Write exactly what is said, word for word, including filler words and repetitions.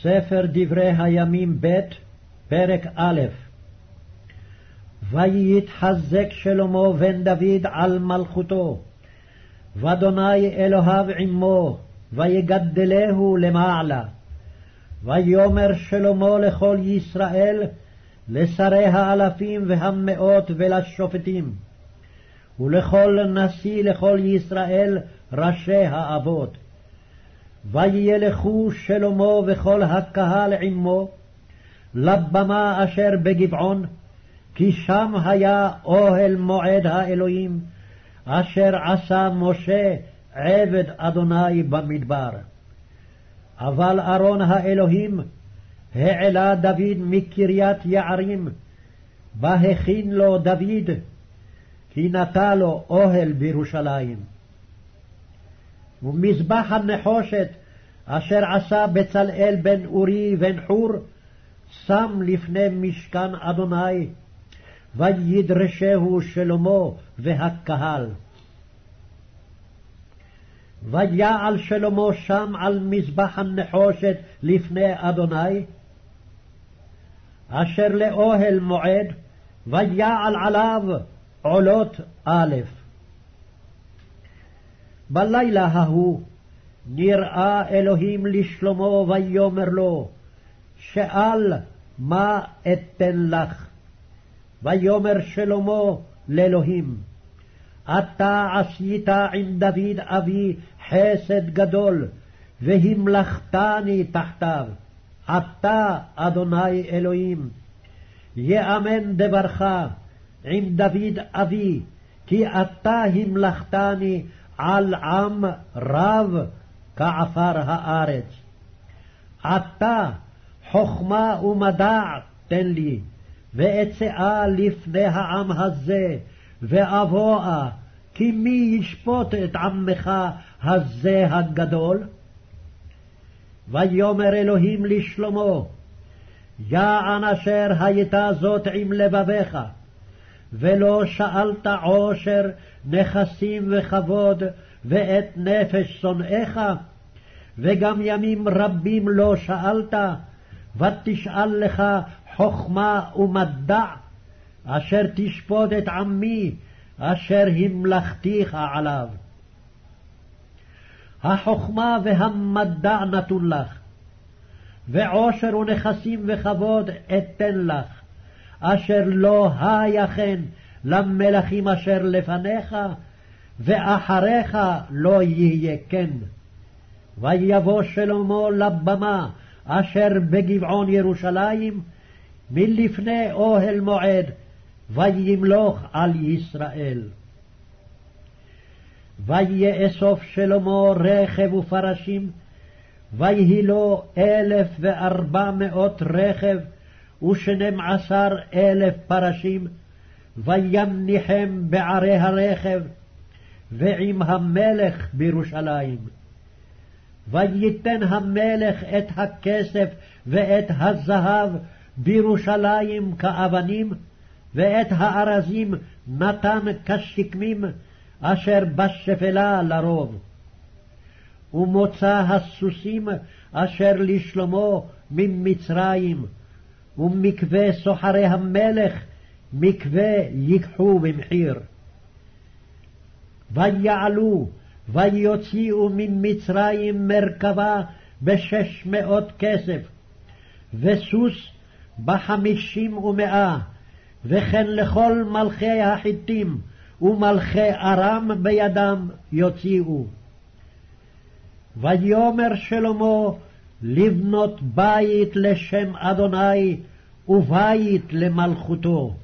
ספר דברי הימים ב' פרק א'. ויתחזק שלמה בן דוד על מלכותו, ואדוני אלוהיו עמו, ויגדלהו למעלה. ויאמר שלמה לכל ישראל, לשרי האלפים והמאות ולשופטים, ולכל נשיא לכל ישראל ראשי האבות. וילכו שלמה וכל הקהל עמו לבמה אשר בגבעון, כי שם היה אוהל מועד האלוהים, אשר עשה משה עבד אדוני במדבר. אבל ארון האלוהים העלה דוד מקריית יערים, בה הכין לו דוד, כי נטע לו אוהל בירושלים. ומזבח הנחושת אשר עשה בצלאל בן אורי בן חור, שם לפני משכן אדוני, וידרשהו שלמה והקהל. ויעל שלמה שם על מזבח הנחושת לפני אדוני, אשר לאוהל מועד, ויעל עליו עולות א'. בלילה ההוא נראה אלוהים לשלמה ויאמר לו, שאל מה אתן לך? ויאמר שלמה לאלוהים, אתה עשית עם דוד אבי חסד גדול, והמלכתני תחתיו. אתה אדוני אלוהים, יאמן דברך עם דוד אבי, כי אתה המלכתני על עם רב כעפר הארץ. אתה חכמה ומדע תן לי, ואצאה לפני העם הזה, ואבואה, כי מי ישפוט את עמך הזה הגדול? ויאמר אלוהים לשלמה, יען אשר הייתה זאת עם לבביך, ולא שאלת עושר, נכסים וכבוד, ואת נפש שונאיך, וגם ימים רבים לא שאלת, ותשאל לך חכמה ומדע, אשר תשפוט את עמי, אשר המלכתיך עליו. החכמה והמדע נתון לך, ועושר ונכסים וכבוד אתן לך, אשר לא היה כן למלכים אשר לפניך, ואחריך לא יהיה כן. ויבוא שלמה לבמה אשר בגבעון ירושלים, מלפני אוהל מועד, וימלוך על ישראל. ויאסוף שלמה רכב ופרשים, ויהי לו אלף וארבע מאות רכב, ושנים עשר אלף פרשים, וימניחם בערי הרכב, ועם המלך בירושלים. וייתן המלך את הכסף ואת הזהב בירושלים כאבנים, ואת הארזים נתן כשקמים, אשר בשפלה לרוב. ומוצא הסוסים אשר לשלמה ממצרים, ומקווה סוחרי המלך מקווה ייקחו במחיר. ויעלו ויוציאו ממצרים מרכבה בשש מאות כסף, וסוס בחמישים ומאה, וכן לכל מלכי החיתים ומלכי ארם בידם יוציאו. ויאמר שלמה לבנות בית לשם אדוני ובית למלכותו.